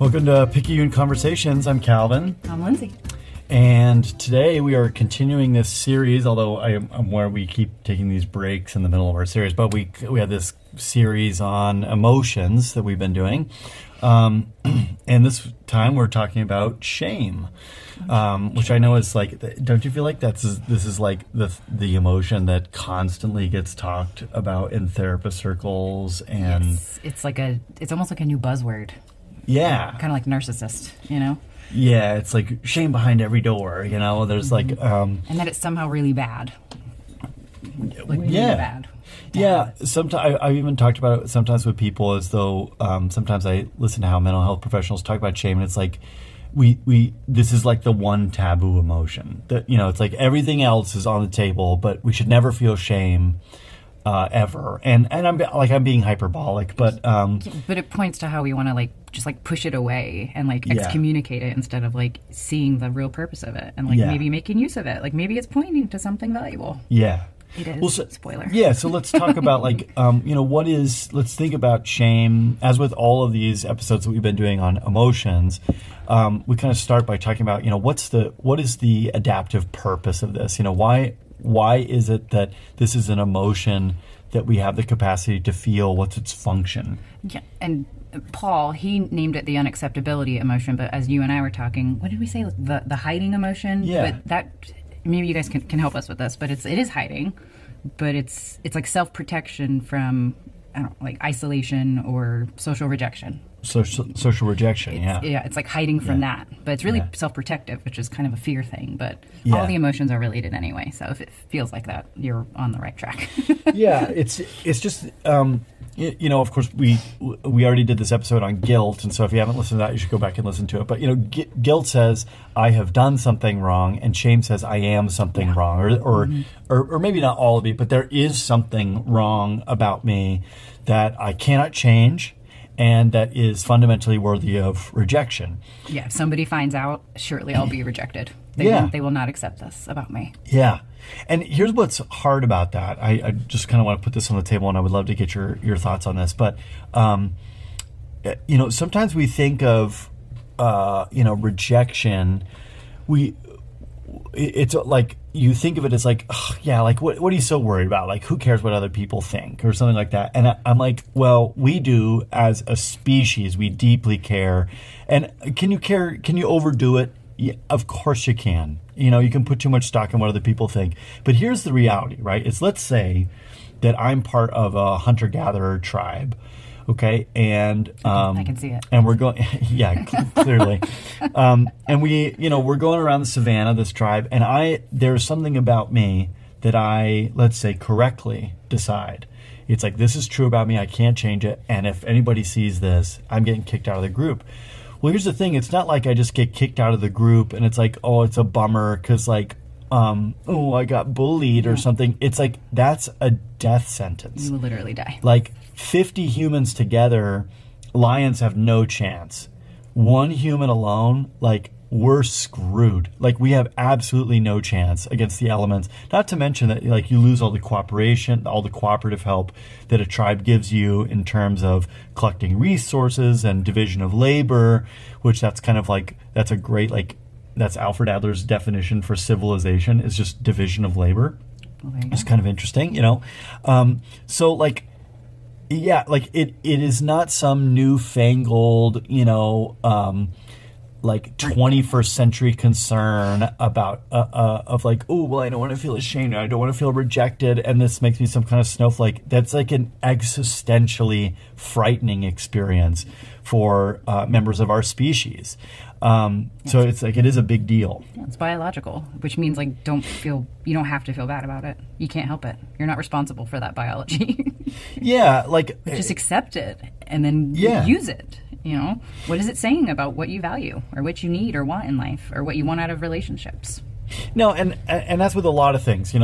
Welcome to Picayune Conversations. I'm Calvin. I'm Lindsay. And today we are continuing this series, although I'm aware we keep taking these breaks in the middle of our series, but we have this series on emotions that we've been doing. And this time we're talking about shame, which I know is like, don't you feel like this is like the emotion that constantly gets talked about in therapist circles? And yes, it's almost like a new buzzword. Yeah. Kind of like narcissist, you know? Yeah, it's like shame behind every door, you know? There's like... and that it's somehow really bad. Like really bad. Yeah, sometimes I've even talked about it sometimes with people as though sometimes I listen to how mental health professionals talk about shame, and it's like this is like the one taboo emotion. That, you know, it's like everything else is on the table, but we should never feel shame. Ever, and I'm being hyperbolic, but it points to how we want to just push it away and excommunicate it instead of seeing the real purpose of it and maybe making use of it. Maybe it's pointing to something valuable. Yeah, it is. Well, spoiler. Yeah, so let's talk about let's think about shame. As with all of these episodes that we've been doing on emotions, we kind of start by talking about what is the adaptive purpose of this? Why is it that this is an emotion that we have the capacity to feel? What's its function? Yeah, and Paul, he named it the unacceptability emotion, but as you and I were talking, what did we say? The hiding emotion? Yeah. But that, maybe you guys can help us with this, but it is hiding, but it's like self-protection from, isolation or social rejection. Social rejection, Yeah, it's like hiding from that. But it's really self-protective, which is kind of a fear thing. But all the emotions are related anyway. So if it feels like that, you're on the right track. Yeah, it's just, of course, we already did this episode on guilt. And so if you haven't listened to that, you should go back and listen to it. But, guilt says, I have done something wrong. And shame says, I am something wrong. Or maybe not all of it, but there is something wrong about me that I cannot change. And that is fundamentally worthy of rejection. Yeah, if somebody finds out, surely I'll be rejected. They will not accept this about me. Yeah. And here's what's hard about that. I just kind of want to put this on the table, and I would love to get your thoughts on this. But, sometimes we think of, rejection. It's like, you think of it as like, what are you so worried about? Who cares what other people think or something like that? And I'm like, well, we do as a species. We deeply care. And can you overdo it? Yeah, of course you can. You can put too much stock in what other people think. But here's the reality, right? Let's say that I'm part of a hunter-gatherer tribe. Okay, and I can see it. And we're going, clearly, and we're going around the savannah, this tribe, and there's something about me that I, let's say, correctly decide. It's like, this is true about me, I can't change it, and if anybody sees this, I'm getting kicked out of the group. Well, here's the thing, it's not like I just get kicked out of the group, and it's like, oh, it's a bummer, because I got bullied or something. It's like, that's a death sentence. You will literally die. 50 humans together, lions have no chance. One human alone, we're screwed. We have absolutely no chance against the elements. Not to mention that, you lose all the cooperation, all the cooperative help that a tribe gives you in terms of collecting resources and division of labor, which that's kind of that's a great, that's Alfred Adler's definition for civilization, is just division of labor. It's kind of interesting, it is not some newfangled, 21st century concern about I don't want to feel ashamed, I don't want to feel rejected, and this makes me some kind of snowflake. That's an existentially frightening experience for members of our species. So it's it is a big deal. Yeah, it's biological, which means you don't have to feel bad about it. You can't help it. You're not responsible for that biology. Yeah, just accept it and then use it. What is it saying about what you value or what you need or want in life or what you want out of relationships? No, and that's with a lot of things.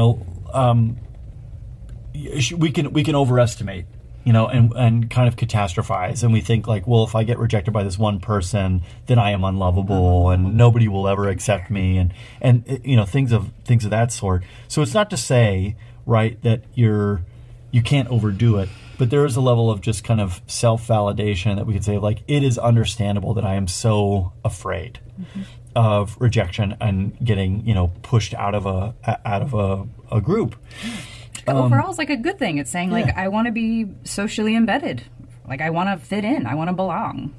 We can overestimate. And kind of catastrophize. And we think well, if I get rejected by this one person, then I am unlovable and nobody will ever accept me and things of that sort. So it's not to say, right, that you can't overdo it. But there is a level of just kind of self-validation that we could say, like, it is understandable that I am so afraid of rejection and getting, pushed out of a group. Overall, it's like a good thing. It's saying, like, I want to be socially embedded. Like, I want to fit in. I want to belong,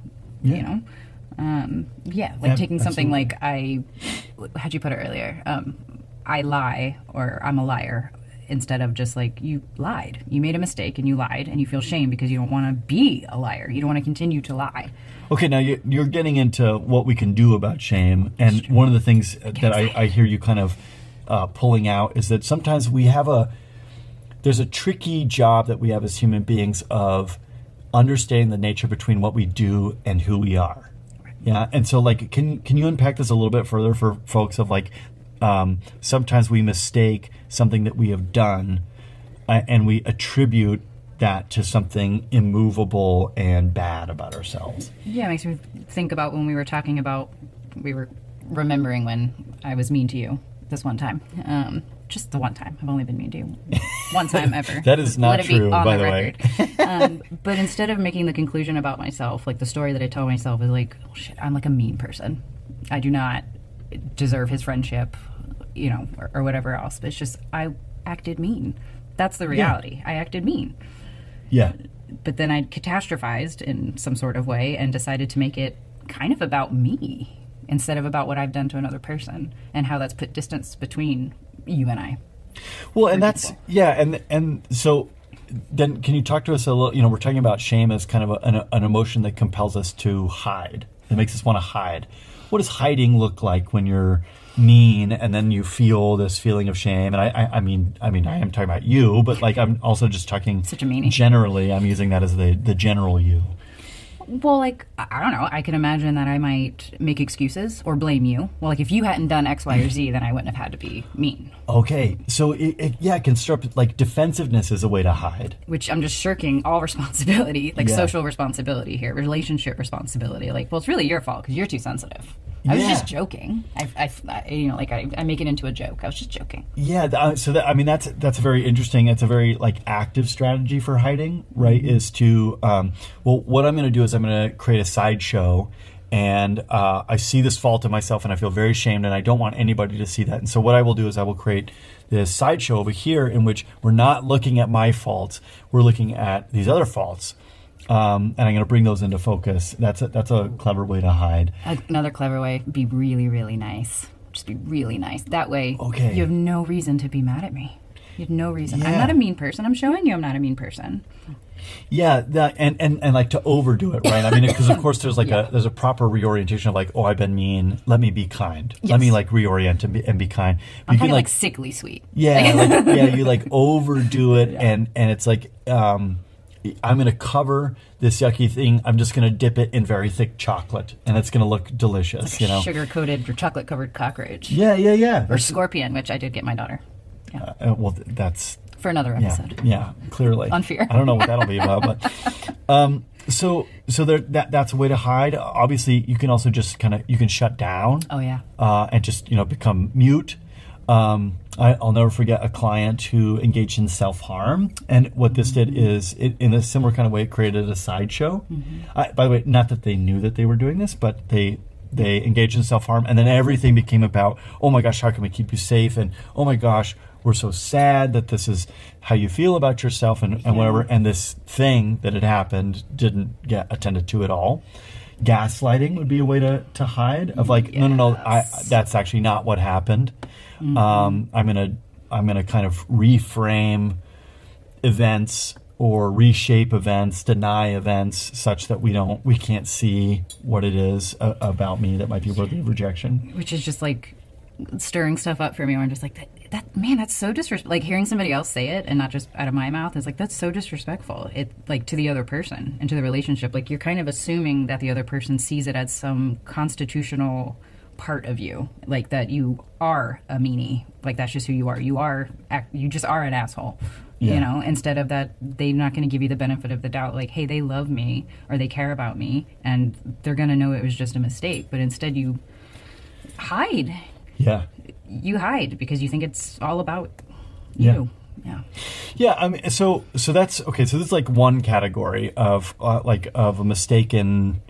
taking something like how'd you put it earlier? I lie, or I'm a liar, instead of just like, you lied. You made a mistake and you lied and you feel shame because you don't want to be a liar. You don't want to continue to lie. Okay, now you're getting into what we can do about shame. And one of the things that I hear you kind of pulling out is that sometimes there's a tricky job that we have as human beings of understanding the nature between what we do and who we are. Yeah, and so like, can you unpack this a little bit further for folks of like, sometimes we mistake something that we have done and we attribute that to something immovable and bad about ourselves. Yeah, it makes me think about when we were remembering when I was mean to you this one time. Just the one time. I've only been mean to you one time ever. That is not true, by the way. But instead of making the conclusion about myself, like the story that I tell myself is like, oh shit, I'm like a mean person. I do not deserve his friendship, or whatever else. But it's just, I acted mean. That's the reality. Yeah. I acted mean. Yeah. But then I catastrophized in some sort of way and decided to make it kind of about me instead of about what I've done to another person and how that's put distance between you and I. Well, and that's, and so then can you talk to us a little, we're talking about shame as kind of an emotion that compels us to hide, that makes us want to hide. What does hiding look like when you're mean and then you feel this feeling of shame? And I mean I am talking about you, but like I'm also just talking such a meanie. Generally, I'm using that as the general you. Well, like, I don't know. I can imagine that I might make excuses or blame you. Well, like, if you hadn't done X, Y, or Z, then I wouldn't have had to be mean. Okay. So, it can start, like, defensiveness is a way to hide. Which I'm just shirking all responsibility, like social responsibility here, relationship responsibility. Like, well, it's really your fault because you're too sensitive. I was just joking. I make it into a joke. I was just joking. Yeah. That's a very interesting. It's a very like active strategy for hiding, right? Is to what I'm going to do is I'm going to create a sideshow, and I see this fault in myself, and I feel very ashamed, and I don't want anybody to see that. And so what I will do is I will create this sideshow over here in which we're not looking at my faults. We're looking at these other faults. And I'm going to bring those into focus. That's a clever way to hide. Another clever way, be really, really nice. Just be really nice. That way, you have no reason to be mad at me. You have no reason. Yeah. I'm not a mean person. I'm showing you I'm not a mean person. Yeah, and like to overdo it, right? I mean, because of course there's like there's a proper reorientation of like, oh, I've been mean. Let me be kind. Yes. Let me like reorient and be kind. But I'm kind of like sickly sweet. Yeah, you like overdo it, and it's like. I'm going to cover this yucky thing. I'm just going to dip it in very thick chocolate, and it's going to look delicious. Like sugar-coated or chocolate-covered cockroach. Yeah. Or scorpion, which I did get my daughter. Yeah. Well, that's for another episode. Yeah, clearly. On fear. I don't know what that'll be about, but so that's a way to hide. Obviously, you can also just you can shut down. Oh yeah. And just become mute. I'll never forget a client who engaged in self-harm, and what this did is, in a similar kind of way, it created a sideshow. Mm-hmm. By the way, not that they knew that they were doing this, but they engaged in self-harm, and then everything became about, oh my gosh, how can we keep you safe, and oh my gosh, we're so sad that this is how you feel about yourself, and whatever, and this thing that had happened didn't get attended to at all. Gaslighting would be a way to hide, of like, no, that's actually not what happened. Mm-hmm. I'm gonna kind of reframe events or reshape events, deny events, such that we can't see what it is about me that might be worthy of rejection. Which is just like stirring stuff up for me. Where I'm just like, that's so disrespectful. Like hearing somebody else say it and not just out of my mouth is like, that's so disrespectful. It like to the other person and to the relationship. Like you're kind of assuming that the other person sees it as some constitutional part of you, like that you are a meanie, like that's just who you are. You just are an asshole. Yeah. Instead of that, they're not going to give you the benefit of the doubt, like, hey, they love me or they care about me and they're going to know it was just a mistake. But instead you hide. Yeah. You hide because you think it's all about you. Yeah. Yeah, I mean, so that's okay. So this is like one category of of a mistaken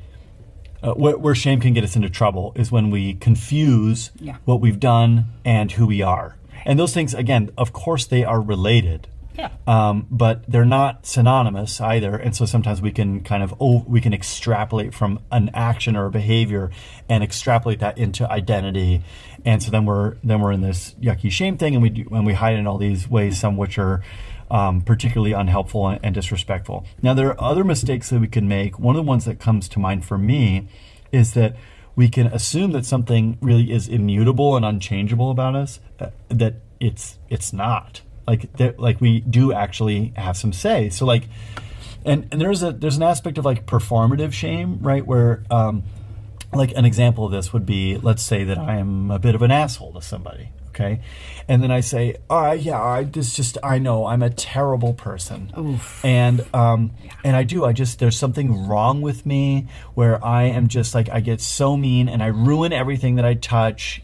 where shame can get us into trouble is when we confuse what we've done and who we are. And those things, again, of course, they are related. Yeah. But they're not synonymous either, and so sometimes we can we can extrapolate from an action or a behavior and extrapolate that into identity, and so then we're in this yucky shame thing, and we hide in all these ways, some which are particularly unhelpful and disrespectful. Now there are other mistakes that we can make. One of the ones that comes to mind for me is that we can assume that something really is immutable and unchangeable about us, that it's not. Like we do actually have some say. So and there's an aspect of like performative shame, right? Where like an example of this would be, let's say that I am a bit of an asshole to somebody, okay? And then I say, I know I'm a terrible person. Oof. And there's something wrong with me where I am just like, I get so mean and I ruin everything that I touch,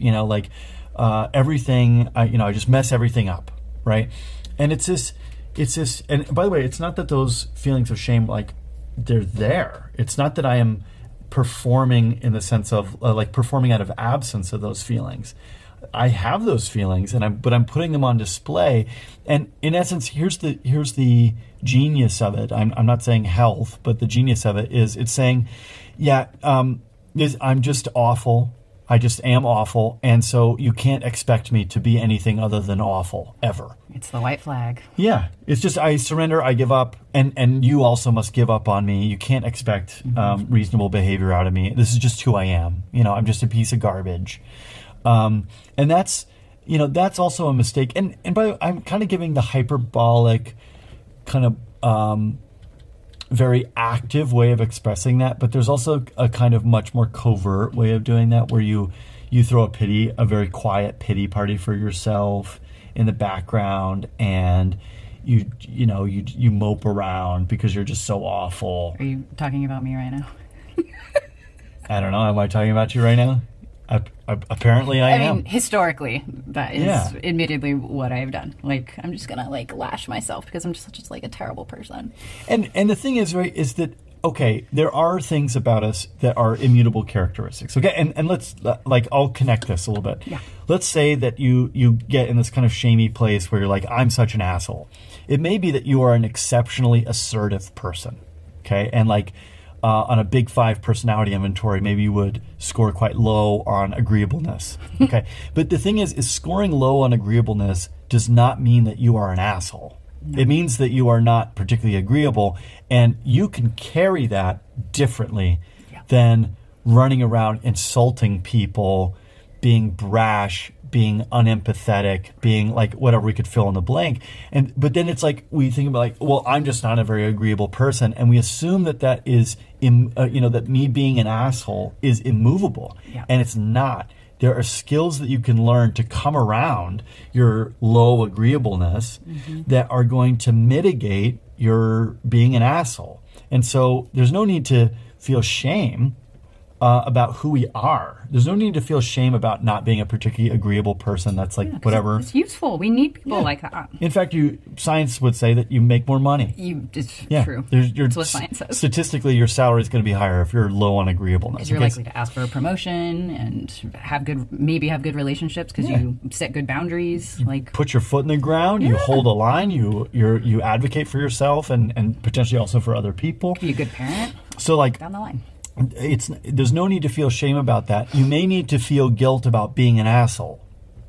everything, I just mess everything up. Right. And it's this, and by the way, it's not that those feelings of shame, like they're there. It's not that I am performing in the sense of performing out of absence of those feelings. I have those feelings but I'm putting them on display. And in essence, here's the genius of it. I'm not saying health, but the genius of it is it's saying, I'm just awful. I just am awful, and so you can't expect me to be anything other than awful, ever. It's the white flag. Yeah. It's just I surrender, I give up, and you also must give up on me. You can't expect reasonable behavior out of me. This is just who I am. I'm just a piece of garbage. And that's also a mistake. And by the way, I'm kind of giving the hyperbolic kind of very active way of expressing that, but there's also a kind of much more covert way of doing that where you throw a very quiet pity party for yourself in the background, and you mope around because you're just so awful. Are you talking about me right now? I don't know. Am I talking about you right now? Apparently I am. mean, historically, that is admittedly what I've done. Like, I'm just gonna lash myself because I'm just like a terrible person. And the thing is, right, is that okay, there are things about us that are immutable characteristics. Okay, and let's I'll connect this a little bit. Yeah. Let's say that you get in this kind of shamey place where you're like, I'm such an asshole. It may be that you are an exceptionally assertive person. Okay, and on a Big Five personality inventory, maybe you would score quite low on agreeableness. Okay, but the thing is scoring low on agreeableness does not mean that you are an asshole. No. It means that you are not particularly agreeable, and you can carry that differently than running around insulting people, being brash, being unempathetic, being whatever we could fill in the blank. But then it's we think about well, I'm just not a very agreeable person, and we assume that is that me being an asshole is immovable, and it's not. There are skills that you can learn to come around your low agreeableness that are going to mitigate your being an asshole. And so there's no need to feel shame about who we are. There's no need to feel shame about not being a particularly agreeable person. That's whatever. It's useful. We need people like that. In fact, science would say that you make more money. It's true. That's what science says. Statistically, your salary is going to be higher if you're low on agreeableness. Because you're likely to ask for a promotion and have good relationships because you set good boundaries. Put your foot in the ground. You hold a line. You advocate for yourself and potentially also for other people. Be a good parent. So down the line. There's no need to feel shame about that. You may need to feel guilt about being an asshole,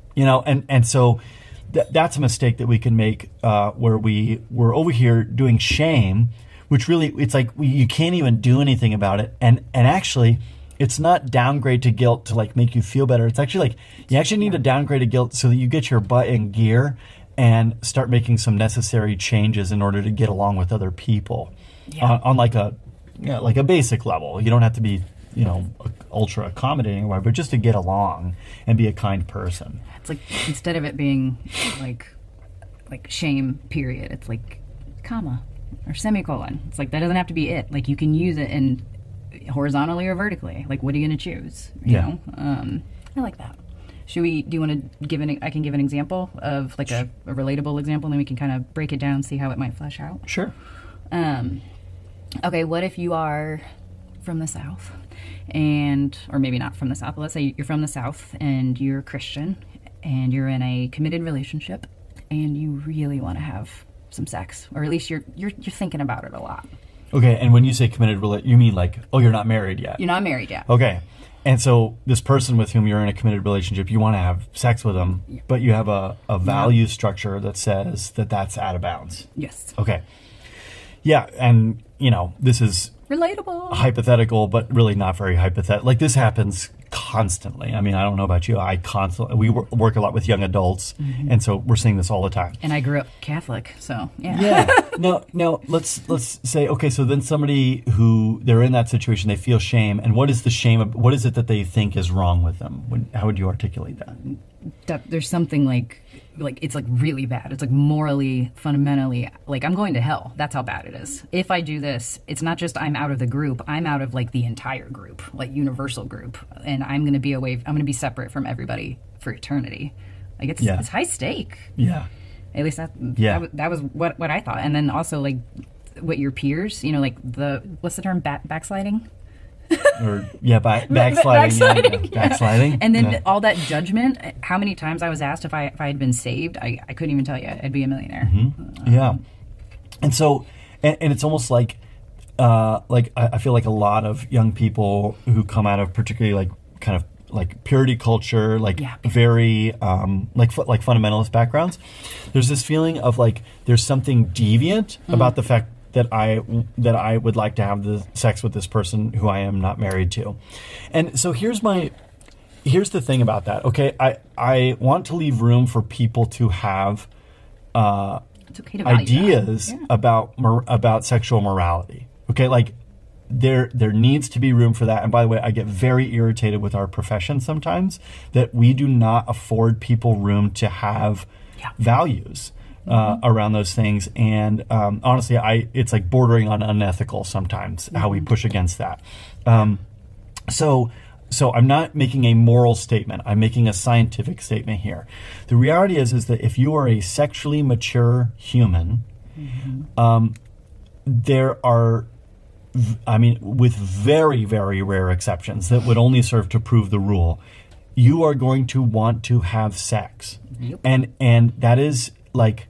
and so that's a mistake that we can make where we're over here doing shame, which really it's you can't even do anything about it, and actually it's not downgrade to guilt to make you feel better. It's actually you actually need to downgrade to guilt so that you get your butt in gear and start making some necessary changes in order to get along with other people on a basic level. You don't have to be, ultra accommodating or whatever, but just to get along and be a kind person. It's instead of it being shame, period, it's comma or semicolon. It's that doesn't have to be it. You can use it horizontally or vertically. What are you going to choose? You know? I like that. Do you want to give I can give an example of like a relatable example, and then we can kind of break it down, see how it might flesh out. Sure. Okay, what if you are from the South, or maybe not from the South, but let's say you're from the South and you're a Christian and you're in a committed relationship and you really want to have some sex, or at least you're thinking about it a lot. Okay, and when you say committed, you mean like, oh, you're not married yet? You're not married yet. Okay. And so this person with whom you're in a committed relationship, you want to have sex with them, but you have a value structure that says that that's out of bounds. Yes. Okay. Yeah, and, this is relatable, hypothetical, but really not very hypothetical. Like, this happens constantly. I mean, I don't know about you. We work a lot with young adults, and so we're seeing this all the time. And I grew up Catholic, so yeah. Yeah. Now let's say, okay, so then somebody who they're in that situation, they feel shame, and what is the shame? What is it that they think is wrong with them? How would you articulate that? There's something like it's like really bad. It's like morally, fundamentally, like I'm going to hell. That's how bad it is. If I do this, it's not just I'm out of the group. I'm out of like the entire group, like universal group, and I'm going to be away. I'm going to be separate from everybody for eternity. Like it's high stake. Yeah. At least that was what I thought. And then also like what your peers, like what's the term, backsliding? Or backsliding. Backsliding. And then all that judgment. How many times I was asked if I had been saved? I couldn't even tell you. I'd be a millionaire. Yeah. And so, and it's almost like I feel like a lot of young people who come out of particularly like kind of like purity culture, very like fundamentalist backgrounds. There's this feeling of like there's something deviant about the fact that I would like to have the sex with this person who I am not married to. And so here's the thing about that. Okay, I want to leave room for people to have it's okay to value ideas about sexual morality. Okay, like there needs to be room for that. And by the way, I get very irritated with our profession sometimes that we do not afford people room to have values around those things. And honestly, it's like bordering on unethical sometimes how we push against that. So I'm not making a moral statement. I'm making a scientific statement here. The reality is that if you are a sexually mature human, there are, with very, very rare exceptions that would only serve to prove the rule, you are going to want to have sex. Yep. And that is like,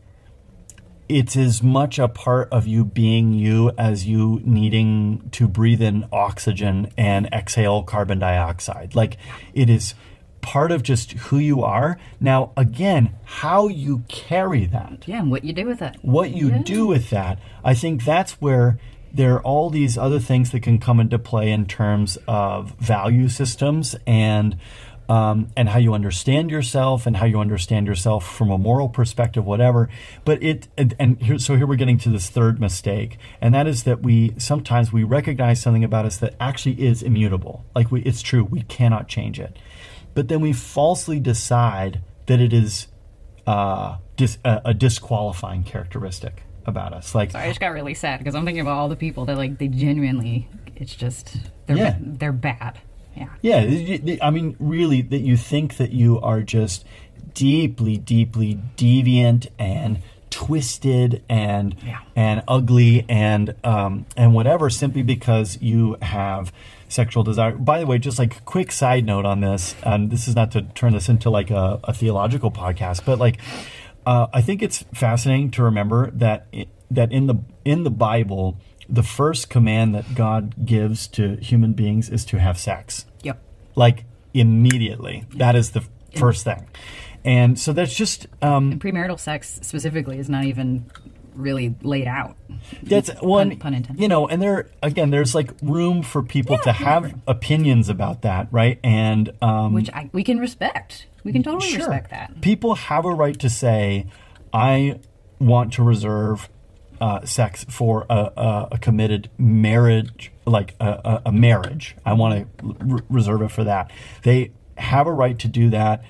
it's as much a part of you being you as you needing to breathe in oxygen and exhale carbon dioxide. Like, it is part of just who you are. Now, again, how you carry that. Yeah, and what you do with it. What you do with that. I think that's where there are all these other things that can come into play in terms of value systems and how you understand yourself and how you understand yourself from a moral perspective, whatever. But here we're getting to this third mistake, and that is that we sometimes recognize something about us that actually is immutable. Like it's true, we cannot change it. But then we falsely decide that it is a disqualifying characteristic about us. Like, sorry, I just got really sad because I'm thinking about all the people that like they genuinely, it's just they're bad. Yeah, I mean, really, that you think that you are just deeply, deeply deviant and twisted and ugly and whatever, simply because you have sexual desire. By the way, just like a quick side note on this, and this is not to turn this into like a theological podcast, but like I think it's fascinating to remember that in the Bible, the first command that God gives to human beings is to have sex. Yep. Like immediately. That is the first thing. And so that's just... and premarital sex specifically is not even really laid out. That's one... Pun intended. And there's like room for people to have opinions about that, right? And... which we can respect. We can totally respect that. People have a right to say, I want to reserve... sex for a committed marriage, like a marriage. I want to reserve it for that. They have a right to do that,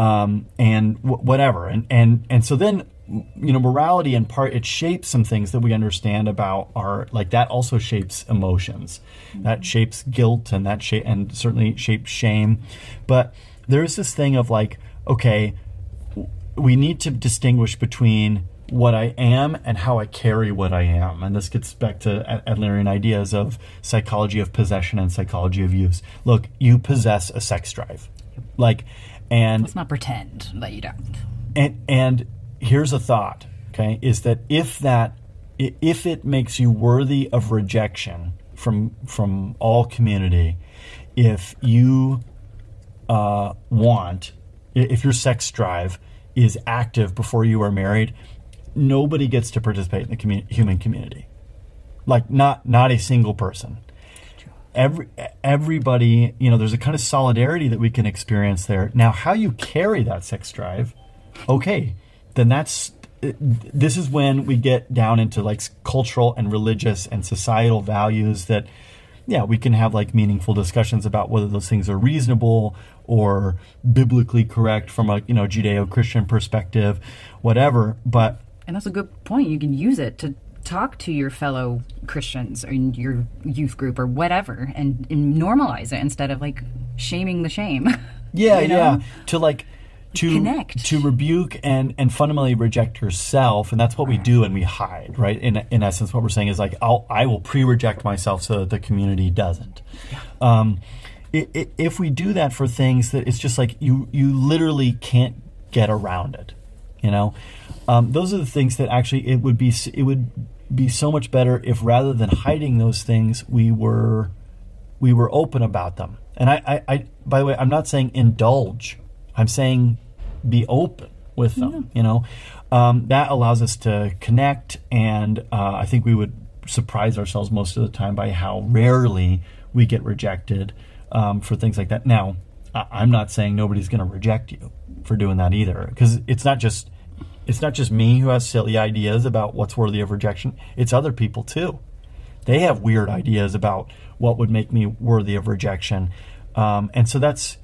and whatever. And so then, morality in part, it shapes some things that we understand about that also shapes emotions. That shapes guilt, and and certainly shapes shame. But there's this thing of like, okay, we need to distinguish between what I am and how I carry what I am. And this gets back to Adlerian ideas of psychology of possession and psychology of use. Look, you possess a sex drive. And let's not pretend that you don't. And here's a thought, okay, is that if it makes you worthy of rejection from all community, if you if your sex drive is active before you are married, nobody gets to participate in the human community. Like not a single person. Everybody, there's a kind of solidarity that we can experience there. Now, how you carry that sex drive, okay, then this is when we get down into like cultural and religious and societal values that, yeah, we can have like meaningful discussions about whether those things are reasonable or biblically correct from a Judeo-Christian perspective, whatever. And that's a good point. You can use it to talk to your fellow Christians or in your youth group or whatever, and normalize it instead of like shaming the shame. Yeah, yeah. To connect, to rebuke and fundamentally reject yourself, and that's what we do, and we hide, right? In essence, what we're saying is like, I will pre-reject myself so that the community doesn't. Yeah. If we do that for things that it's just like you literally can't get around it, those are the things that actually it would be so much better if rather than hiding those things, we were open about them. And I by the way, I'm not saying indulge. I'm saying be open with them. That allows us to connect, and I think we would surprise ourselves most of the time by how rarely we get rejected for things like that. Now, I'm not saying nobody's going to reject you for doing that either, because it's not just me who has silly ideas about what's worthy of rejection. It's other people too. They have weird ideas about what would make me worthy of rejection, and so that's.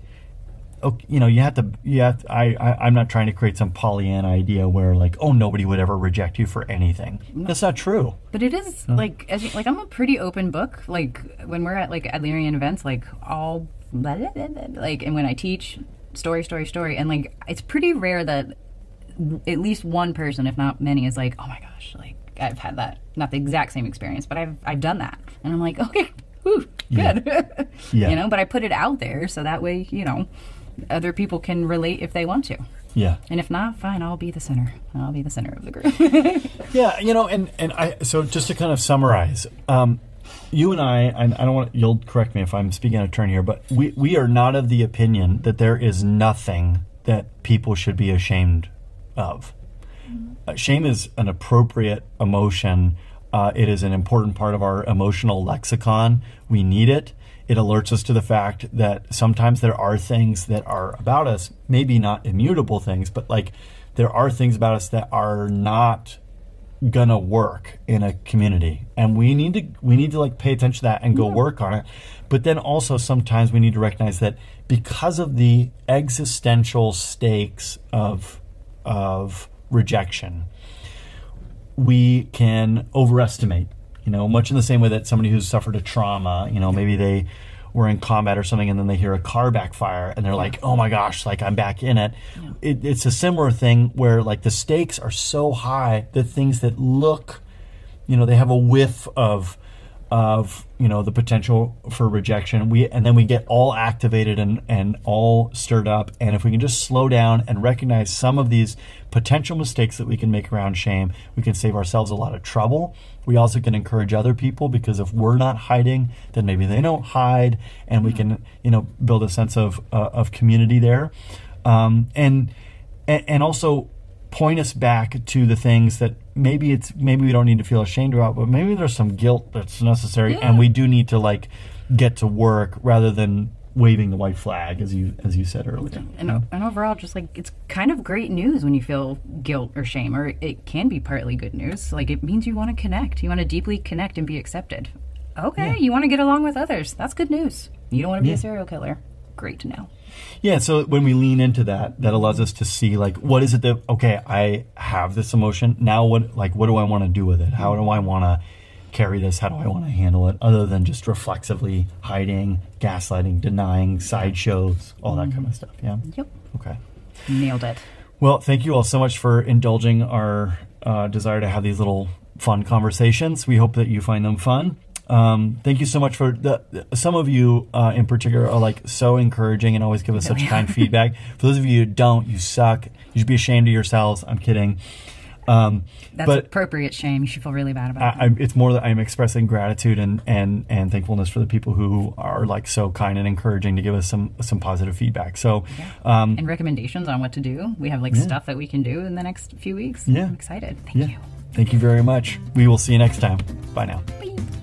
I'm not trying to create some Pollyanna idea where like, oh, nobody would ever reject you for anything. That's not true. But it is like I'm a pretty open book. Like when we're at like Adlerian events, like all like, and when I teach story, and like it's pretty rare that at least one person, if not many, is like, oh my gosh, like I've had that, not the exact same experience, but I've done that, and I'm like, okay, whew, good, Yeah. But I put it out there so that way, other people can relate if they want to. Yeah. And if not, fine, I'll be the center. I'll be the center of the group. Yeah, so just to kind of summarize, you and I don't want, you'll correct me if I'm speaking out of turn here, but we are not of the opinion that there is nothing that people should be ashamed of. Shame is an appropriate emotion. It is an important part of our emotional lexicon. We need it. It alerts us to the fact that sometimes there are things that are about us, maybe not immutable things, but like there are things about us that are not gonna work in a community, and we need to like pay attention to that and go work on it. But then also sometimes we need to recognize that because of the existential stakes of rejection, we can overestimate. Much in the same way that somebody who's suffered a trauma, maybe they were in combat or something and then they hear a car backfire and they're like, oh my gosh, like I'm back in it. Yeah. It's a similar thing where like the stakes are so high that things that look, they have a whiff of the potential for rejection. And then we get all activated and all stirred up. And if we can just slow down and recognize some of these potential mistakes that we can make around shame, we can save ourselves a lot of trouble. We also can encourage other people, because if we're not hiding, then maybe they don't hide, and we can, build a sense of community there, and also point us back to the things that maybe we don't need to feel ashamed about, but maybe there's some guilt that's necessary, and we do need to like get to work rather than waving the white flag, as you said earlier. And overall, just like it's kind of great news when you feel guilt or shame, or it can be partly good news. Like it means you want to connect, you want to deeply connect and be accepted. Okay, you want to get along with others. That's good news. You don't want to be a serial killer. Great to know. Yeah, so when we lean into that allows us to see like, what is it that, okay, I have this emotion. Now what do I want to do with it? How do I want to carry this? How do I want to handle it? Other than just reflexively hiding, gaslighting, denying, sideshows, all that kind of stuff. Yeah. Yep. Okay. Nailed it. Well, thank you all so much for indulging our desire to have these little fun conversations. We hope that you find them fun. Thank you so much for some of you in particular are like so encouraging and always give us such kind feedback. For those of you who don't, you suck. You should be ashamed of yourselves. I'm kidding. That's appropriate shame. You should feel really bad about it. It's more that I'm expressing gratitude and thankfulness for the people who are like so kind and encouraging to give us some positive feedback. So, and recommendations on what to do. We have like stuff that we can do in the next few weeks. Yeah. I'm excited. Thank you. Thank you very much. We will see you next time. Bye now. Bye.